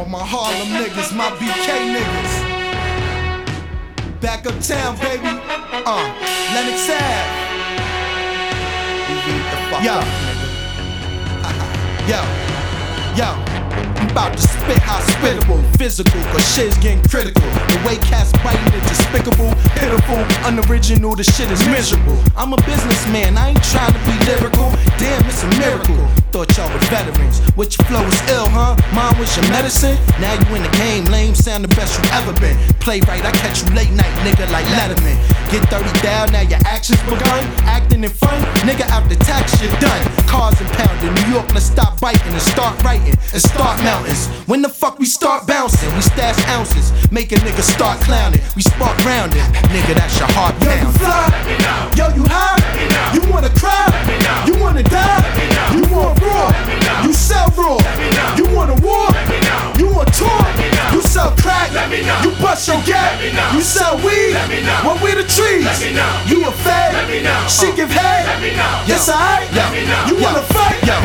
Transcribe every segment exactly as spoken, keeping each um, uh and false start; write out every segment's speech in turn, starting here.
All my Harlem niggas, my B K niggas. Back uptown, baby. Uh, Lennox Ave. Yo. Yo. Yo. I'm about to spit hospitable, physical, but shit's getting critical. The way cats biting is despicable, pitiful, unoriginal, the shit is miserable. I'm a businessman, I ain't trying to be lyrical. Damn, it's a miracle. Thought y'all were veterans. Which flow was ill, huh? Mine was your medicine. Now you in the game, lame, sound the best you ever been. Playwright, I catch you late night, nigga, like Letterman. Get thirty down, now your actions begun. Acting in fun, nigga, after tax, you're done. Cars impounded, New York, let's stop biting and start writing and start mountains. When the fuck we start bouncing? We stash ounces, make a nigga start clowning. We spark rounding, nigga, that's your heart pounding. Yo, you fly, yo, you high, you wanna cry, you wanna die, you want raw, you sell raw, you want a war, you want tour, you sell crack, you bust your gap, you sell weed, well we the trees, you a fag, she give head, yes I, you wanna fight, yo,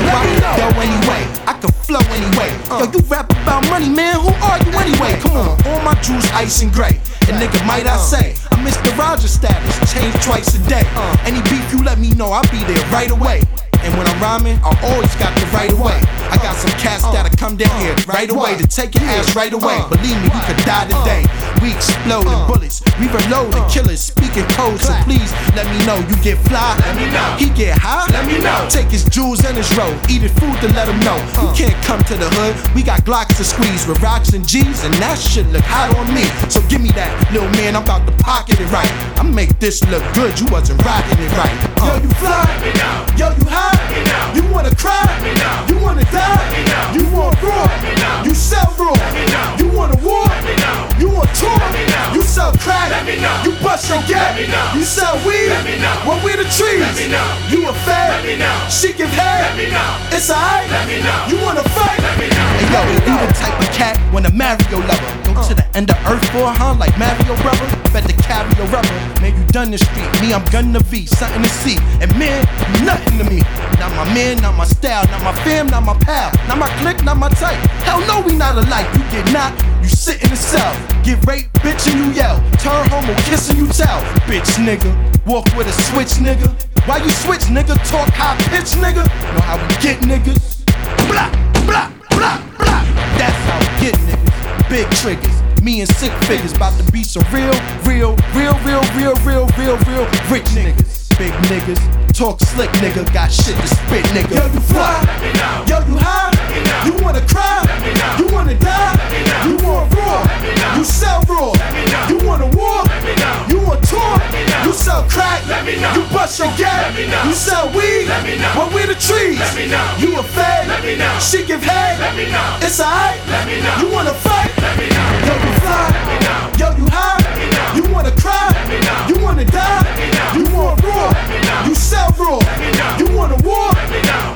yo anyway, I can flow anyway, yo you rap about money man, who are you anyway, come on, all my jewels ice and gray, and nigga might I say, I'm Mister Roger status, change twice a day, any beef you let me know, I'll be there right away. And when I'm rhyming, I always got the right away. I got some cats that'll come down here right away to take your ass right away. Believe me, we could die today. We explode in bullets, we reload the killers, speaking code. So please let me know you get fly. Let me know. He get high. Let me know. Take his jewels and his road, eat his food to let him know. You can't come to the hood. We got Glocks to squeeze with rocks and G's, and that shit look hot on me. So give me that, little man. I'm about to pocket it right. I make this look good. You wasn't rocking it right. Uh. Yo, you fly. Yo, you high. You wanna cry, you wanna die, you want raw, you sell raw, you want a war, you want tour, you sell crack, you bust your gap, you sell weed, well we the trees, you a fag, she give head, it's alright, you wanna fight, hey yo, you the type of cat when a Mario lover, go to the end of earth for a huh, like Mario brother, better carry your rubber, man you done the street, me I'm gonna be, something to see, and man, nothing to me. Not my man, not my style, not my fam, not my pal, not my clique, not my type. Hell no, we not alike. You get knocked, you sit in the cell. Get raped, bitch, and you yell. Turn homo, kiss and you tell. Bitch, nigga, walk with a switch, nigga. Why you switch, nigga? Talk high pitch, nigga. Know how we get niggas. Blah, blah, blah, blah. That's how we get niggas. Big triggers. Me and sick figures about to be some real, real, real, real, real, real, real, real rich niggas. Big niggas, talk slick nigga, got shit to spit nigga. Yo, you fly, yo, you high, you wanna cry, you wanna die, you want raw, you sell raw, you want a war, you want tour, you sell crack, you bust your gap, you sell weed, well we the trees, you a fag, she give head, it's alright, you wanna fight, yo, you fly, yo, you high, you wanna cry, you wanna die, you want raw, you sell raw, you want a war,